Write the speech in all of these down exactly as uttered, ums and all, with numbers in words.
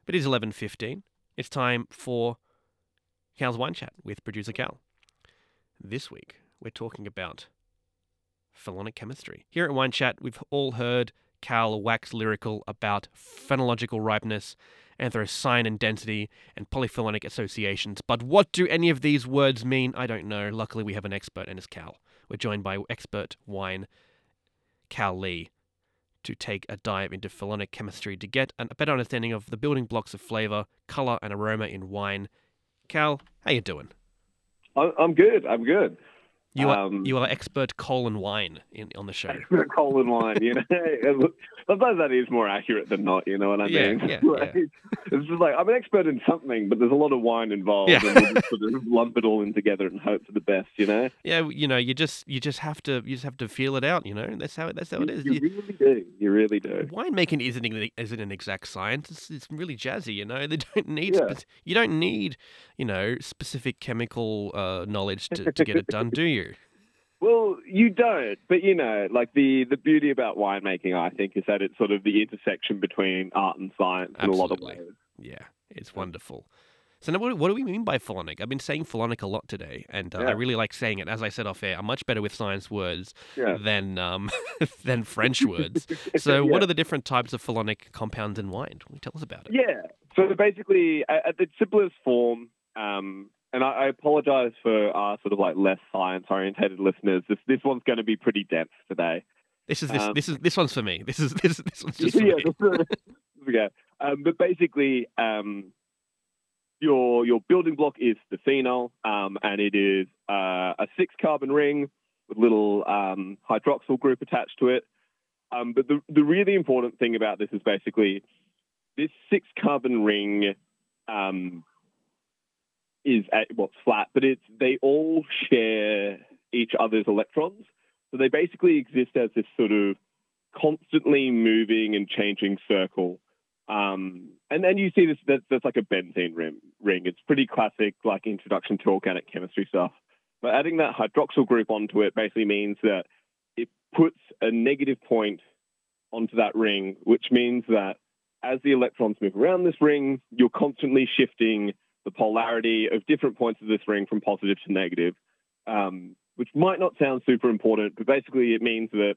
But it is eleven fifteen. It's time for Cal's Wine Chat with producer Cal. This week, we're talking about phenolic chemistry. Here at Wine Chat, we've all heard Cal wax lyrical about phenological ripeness, anthrocyan and density, and polyphenolic associations. But what do any of these words mean? I don't know. Luckily, we have an expert, and it's Cal. We're joined by expert wine Cal Lee to take a dive into phenolic chemistry to get a better understanding of the building blocks of flavor, color, and aroma in wine. Cal, how you doing? I'm good. I'm good. You are um, you are expert coal and wine in, on the show. Expert coal and wine, you know. Sometimes that is more accurate than not, you know what I Yeah, mean? yeah, like, yeah. It's just like, I'm an expert in something, but there's a lot of wine involved, Yeah. and we'll just sort of lump it all in together and hope for the best, you know? Yeah, you know, you just you just have to you just have to feel it out, you know. That's how that's how You, it is. you You- really do. You really do. winemaking isn't an- isn't an exact science. It's, it's really jazzy, you know. They don't need Yeah. spe- you don't need you know specific chemical uh, knowledge to, to get it done, do you? Well, you don't, but you know, like the, the beauty about winemaking, I think, is that it's sort of the intersection between art and science in a lot of Absolutely. ways. Yeah, it's wonderful. So now, what, what do we mean by phenolic? I've been saying phenolic a lot today, and uh, I Yeah. really like saying it. As I said off air, I'm much better with science words Yeah. than um, than French words. So, Yeah. what are the different types of phenolic compounds in wine? Can you tell us about it? Yeah. So basically, at at the simplest form, um, and I, I apologize for our sort of like less science-orientated listeners. This this one's going to be pretty dense today. This is this Um, this is this one's for me. This is this this one's just for yeah. me. this is- yeah. Um, but basically, um, your your building block is the phenol, um, and it is uh, a six-carbon ring with a little um, hydroxyl group attached to it. Um, but the the really important thing about this is basically this six-carbon ring. Um, is at what's flat, but it's they all share each other's electrons. So they basically exist as this sort of constantly moving and changing circle. Um, and then you see this, that's, that's like a benzene ring, ring. It's pretty classic, like introduction to organic chemistry stuff. But adding that hydroxyl group onto it basically means that it puts a negative point onto that ring, which means that as the electrons move around this ring, you're constantly shifting the polarity of different points of this ring from positive to negative, um, which might not sound super important, but basically it means that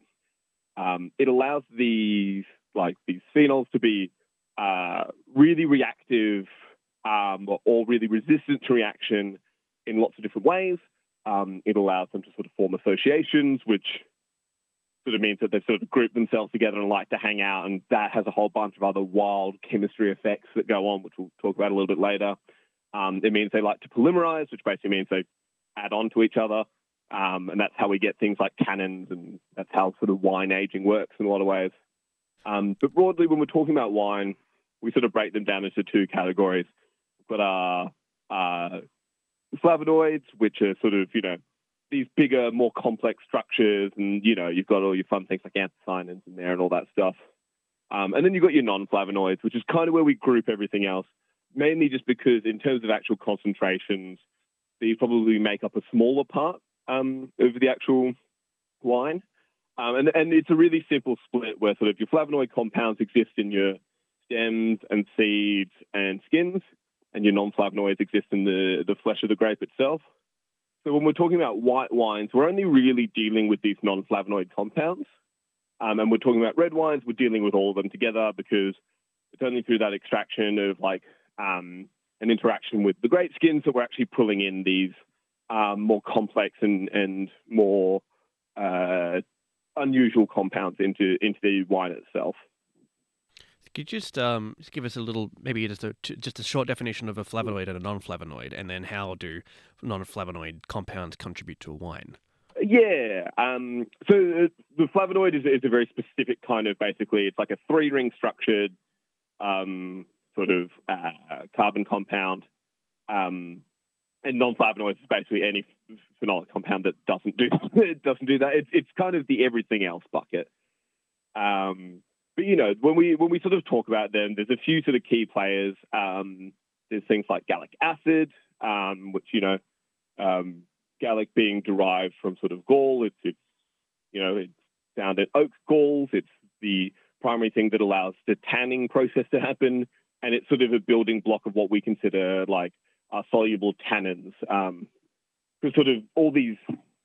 um, it allows these like these phenols to be uh, really reactive um, or really resistant to reaction in lots of different ways. Um, it allows them to sort of form associations, which sort of means that they sort of group themselves together and like to hang out, and that has a whole bunch of other wild chemistry effects that go on, which we'll talk about a little bit later. Um, it means they like to polymerize, which basically means they add on to each other. Um, and that's how we get things like tannins, and that's how sort of wine aging works in a lot of ways. Um, but broadly, when we're talking about wine, we sort of break them down into two categories. We've got our uh, flavonoids, which are sort of, you know, these bigger, more complex structures. And, you know, you've got all your fun things like anthocyanins in there and all that stuff. Um, and then you've got your non-flavonoids, which is kind of where we group everything else. Mainly just because in terms of actual concentrations, these probably make up a smaller part um, of the actual wine. Um, and, and it's a really simple split where sort of your flavonoid compounds exist in your stems and seeds and skins, and your non-flavonoids exist in the, the flesh of the grape itself. So when we're talking about white wines, we're only really dealing with these non-flavonoid compounds. Um, and we're talking about red wines, we're dealing with all of them together because it's only through that extraction of like Um, an interaction with the grape skins that we're actually pulling in these um, more complex and, and more uh, unusual compounds into into the wine itself. Could you just um just give us a little, maybe just a just a short definition of a flavonoid and a non-flavonoid, and then how do non-flavonoid compounds contribute to a wine? Yeah. Um, so the flavonoid is, is a very specific kind of, basically, it's like a three-ring structured um, sort of uh, carbon compound. Um, and non-flavonoids is basically any phenolic compound that doesn't do it doesn't do that. It's it's kind of the everything else bucket. Um, but you know, when we when we sort of talk about them, there's a few sort of key players. Um, there's things like gallic acid, um, which you know, um, gallic being derived from sort of gall. It's it's you know it's found in oak galls. It's the primary thing that allows the tanning process to happen. and it's sort of a building block of what we consider like our soluble tannins. Um, because sort of all these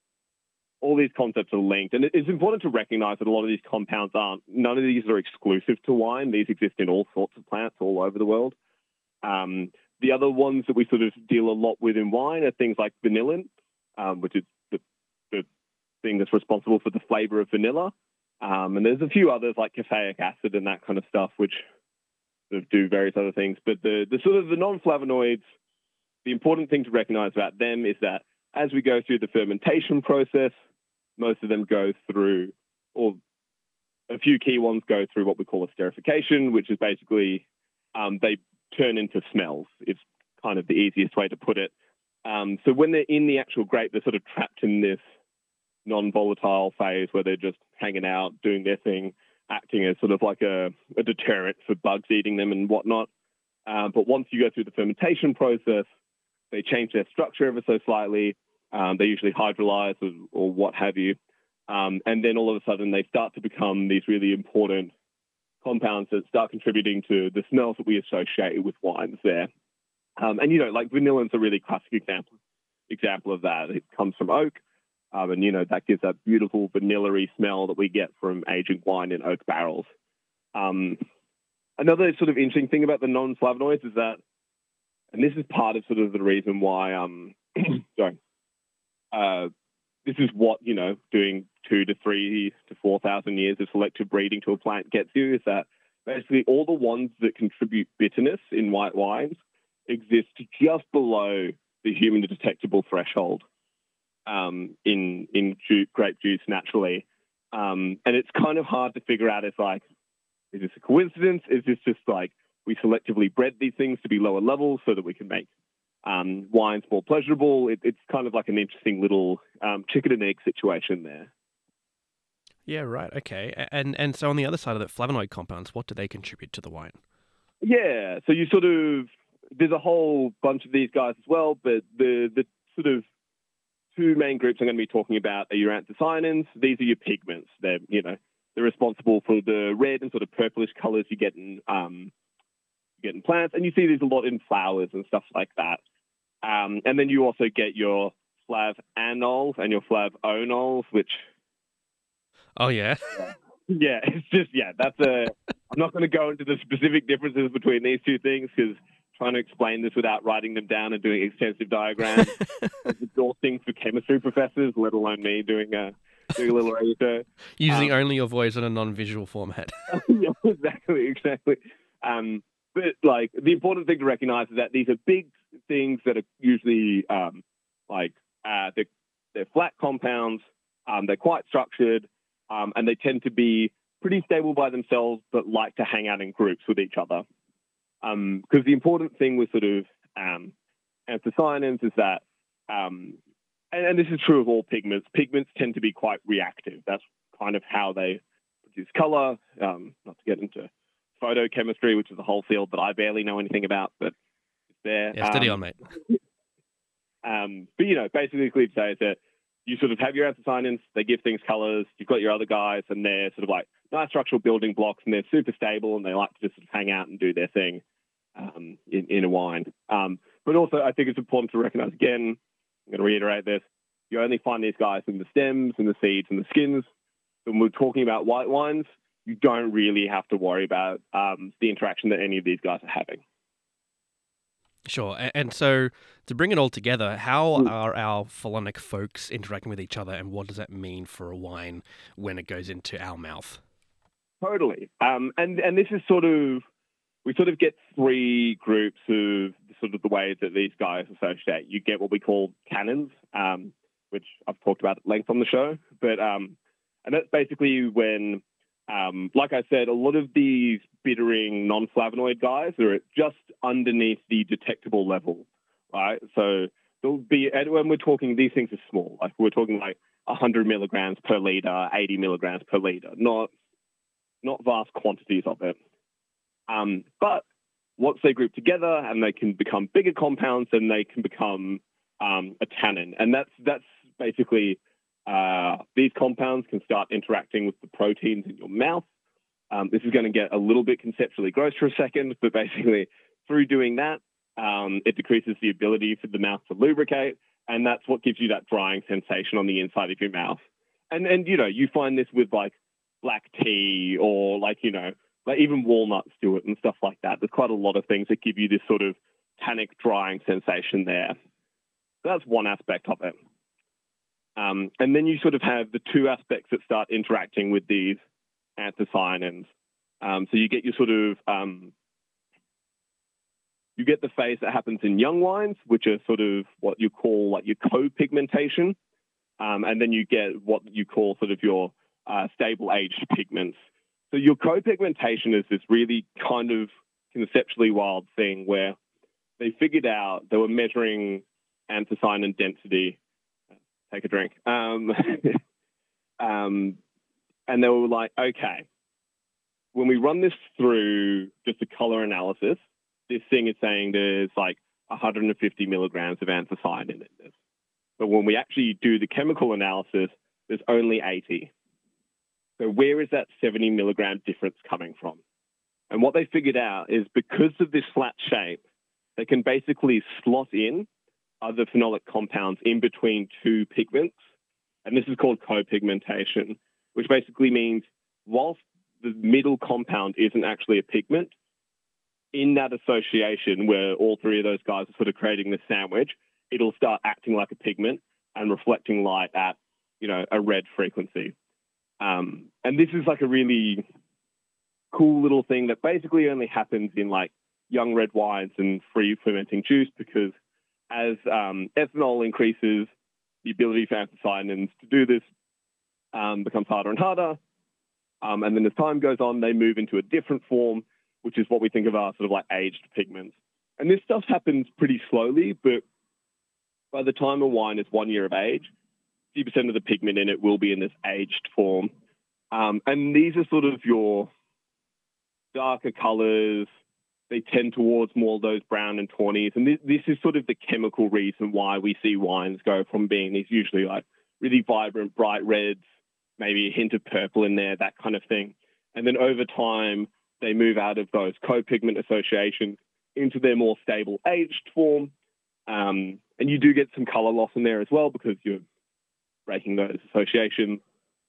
all these concepts are linked, and it's important to recognize that a lot of these compounds aren't. None of these are exclusive to wine. These exist in all sorts of plants all over the world. Um, the other ones that we sort of deal a lot with in wine are things like vanillin, um, which is the, the thing that's responsible for the flavor of vanilla. Um, and there's a few others like caffeic acid and that kind of stuff, which sort of do various other things. But the, the sort of the non-flavonoids, the important thing to recognize about them is that as we go through the fermentation process, most of them go through, or a few key ones go through what we call esterification, which is basically um, they turn into smells. It's kind of the easiest way to put it. Um, so when they're in the actual grape, they're sort of trapped in this non-volatile phase where they're just hanging out, doing their thing, acting as sort of like a, a deterrent for bugs eating them and whatnot. Uh, but once you go through the fermentation process, they change their structure ever so slightly. Um, they usually hydrolyze or, or what have you. Um, and then all of a sudden they start to become these really important compounds that start contributing to the smells that we associate with wines there. Um, and, you know, like vanillin's a really classic example example of that. It comes from oak. Um, and, you know, that gives that beautiful vanilla-y smell that we get from aging wine in oak barrels. Um, another sort of interesting thing about the non-flavonoids is that, and this is part of sort of the reason why, um, sorry, uh, this is what, you know, doing two to three to four thousand years of selective breeding to a plant gets you, is that basically all the ones that contribute bitterness in white wines exist just below the human detectable threshold um, in in ju- grape juice naturally. Um, and it's kind of hard to figure out, it's like, is this a coincidence? Is this just like we selectively bred these things to be lower levels so that we can make um, wines more pleasurable? It, it's kind of like an interesting little um, chicken and egg situation there. Yeah, right. Okay. A- And and so on the other side of that, flavonoid compounds, what do they contribute to the wine? Yeah, so you sort of, there's a whole bunch of these guys as well, but the the sort of two main groups I'm going to be talking about are your anthocyanins. These are your pigments. They're, you know, they're responsible for the red and sort of purplish colors you get in um, you get in plants, and you see these a lot in flowers and stuff like that. Um, and then you also get your flavanols and your flavonols, which Oh, yeah. yeah, it's just, yeah, that's a, I'm not going to go into the specific differences between these two things because trying to explain this without writing them down and doing extensive diagrams is exhausting for chemistry professors, let alone me doing a, doing a little research. Using Um, only your voice in a non-visual format. yeah, exactly, exactly. Um, but like the important thing to recognize is that these are big things that are usually um, like uh, they're, they're flat compounds. Um, they're quite structured, um, and they tend to be pretty stable by themselves, but like to hang out in groups with each other. Because um, the important thing with sort of um, anthocyanins is that, um, and, and this is true of all pigments, pigments tend to be quite reactive. That's kind of how they produce color. Um, not to get into photochemistry, which is a whole field that I barely know anything about, but it's there. Yeah, steady um, on, mate. Um, but, you know, basically to say is that you sort of have your anthocyanins, they give things colors, you've got your other guys, and they're sort of like nice structural building blocks, and they're super stable, and they like to just sort of hang out and do their thing um, in, in a wine. Um, but also, I think it's important to recognize, again, I'm going to reiterate this, you only find these guys in the stems and the seeds and the skins. So when we're talking about white wines, you don't really have to worry about um, the interaction that any of these guys are having. Sure. A- And so to bring it all together, how Mm. are our pholonic folks interacting with each other, and what does that mean for a wine when it goes into our mouth? Totally. Um, and, and this is sort of, we sort of get three groups of sort of the ways that these guys associate. You get what we call tannins, um, which I've talked about at length on the show. But um, and that's basically when, um, like I said, a lot of these bittering non-flavonoid guys are at just underneath the detectable level, right? So there'll be, and when we're talking, these things are small. Like we're talking like one hundred milligrams per liter, eighty milligrams per liter, not not vast quantities of it. Um, but once they group together and they can become bigger compounds, then they can become um, a tannin. And that's that's basically uh, these compounds can start interacting with the proteins in your mouth. Um, this is going to get a little bit conceptually gross for a second, but basically through doing that, um, it decreases the ability for the mouth to lubricate, and that's what gives you that drying sensation on the inside of your mouth. And, and you know, you find this with like black tea or like, you know, like even walnuts do it and stuff like that. There's quite a lot of things that give you this sort of tannic drying sensation there. So that's one aspect of it. Um, and then you sort of have the two aspects that start interacting with these anthocyanins. Um, so you get your sort of, um, you get the phase that happens in young wines, which are sort of what you call like your co-pigmentation. Um, and then you get what you call sort of your uh, stable aged pigments. So your co-pigmentation is this really kind of conceptually wild thing where they figured out they were measuring anthocyanin density. Take a drink. Um, um, and they were like, okay, when we run this through just a color analysis, this thing is saying there's like one hundred fifty milligrams of anthocyanin in this. But when we actually do the chemical analysis, there's only eighty. So where is that seventy milligram difference coming from? And what they figured out is because of this flat shape, they can basically slot in other phenolic compounds in between two pigments. And this is called co-pigmentation, which basically means whilst the middle compound isn't actually a pigment, in that association where all three of those guys are sort of creating this sandwich, it'll start acting like a pigment and reflecting light at, you know, a red frequency. Um, and this is like a really cool little thing that basically only happens in like young red wines and free fermenting juice, because as um, ethanol increases, the ability for anthocyanins to do this um, becomes harder and harder. Um, and then as time goes on, they move into a different form, which is what we think of as sort of like aged pigments. And this stuff happens pretty slowly, but by the time a wine is one year of age, fifty percent of the pigment in it will be in this aged form. Um, and these are sort of your darker colors. They tend towards more of those brown and tawnies. And this, this is sort of the chemical reason why we see wines go from being these usually like really vibrant, bright reds, maybe a hint of purple in there, that kind of thing. And then over time, they move out of those co-pigment associations into their more stable aged form. Um, and you do get some color loss in there as well because you're breaking those associations.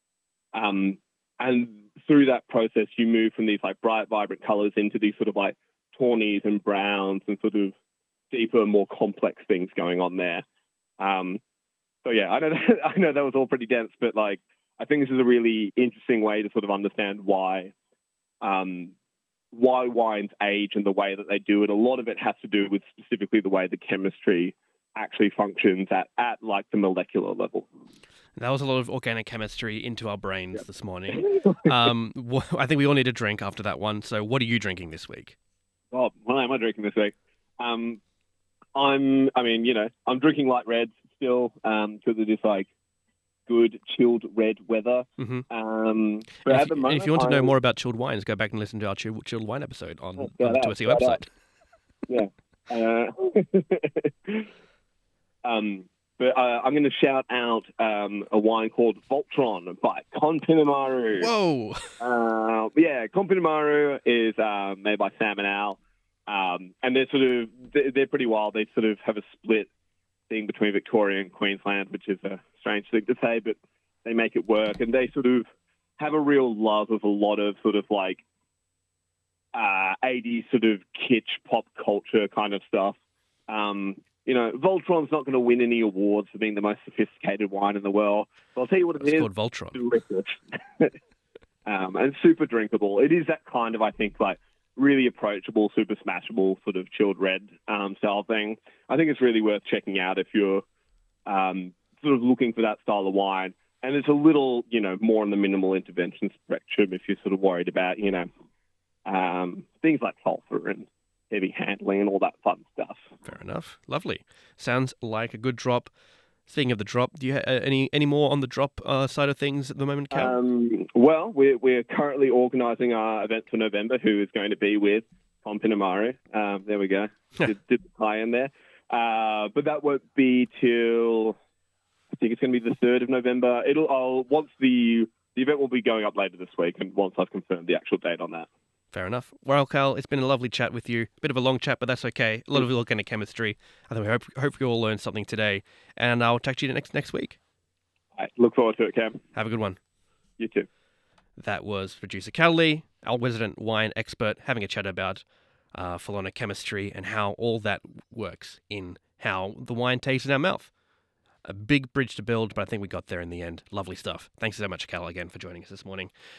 Um, and through that process, you move from these like bright, vibrant colors into these sort of like tawnies and browns and sort of deeper, more complex things going on there. Um, so yeah, I know that, I know that was all pretty dense, but like I think this is a really interesting way to sort of understand why um, why wines age and the way that they do it. A lot of it has to do with specifically the way the chemistry actually functions at, at like the molecular level. That was a lot of organic chemistry into our brains yep. this morning. Um, wh- I think we all need a drink after that one. So what are you drinking this week? Oh, what am I drinking this week? Um, I'm, I mean, you know, I'm drinking light reds still um, because it is like good chilled red weather. Mm-hmm. Um, but if, at the moment, if you want to I'm, know more about chilled wines, go back and listen to our chilled, chilled wine episode on, oh, on the two S E website. Yeah. Uh, um, but uh, I'm going to shout out um, a wine called Voltron by Compinimaru. Whoa! Uh, yeah, Compinimaru is uh, made by Sam and Al, um, and they're sort of they're pretty wild. They sort of have a split thing between Victoria and Queensland, which is a strange thing to say, but they make it work, and they sort of have a real love of a lot of sort of like uh, eighties sort of kitsch pop culture kind of stuff. Um, you know, Voltron's not going to win any awards for being the most sophisticated wine in the world. But I'll tell you what it it's is. It's called Voltron. Delicious. um, and super drinkable. It is that kind of, I think, like really approachable, super smashable sort of chilled red um, style thing. I think it's really worth checking out if you're um, sort of looking for that style of wine. And it's a little, you know, more on the minimal intervention spectrum if you're sort of worried about, you know, um, things like sulfur and heavy handling and all that fun stuff. Fair enough. Lovely. Sounds like a good drop. Speaking of the drop, do you have any any more on the drop uh, side of things at the moment, Cal? Um, well, we're, we're currently organising our event for November, who is going to be with Compinimaru. Um, there we go. did, did the tie in there. Uh, but that won't be till, I think it's going to be the third of November. It'll I'll, once the the event will be going up later this week, and once I've confirmed the actual date on that. Fair enough. Well, Cal, it's been a lovely chat with you. Bit of a long chat, but that's okay. A lot of organic chemistry. I think we hope, hope you all learned something today. And I'll talk to you next next week. I look forward to it, Cam. Have a good one. You too. That was producer Cal Lee, our resident wine expert, having a chat about uh, Phelonic chemistry and how all that works in how the wine tastes in our mouth. A big bridge to build, but I think we got there in the end. Lovely stuff. Thanks so much, Cal, again for joining us this morning.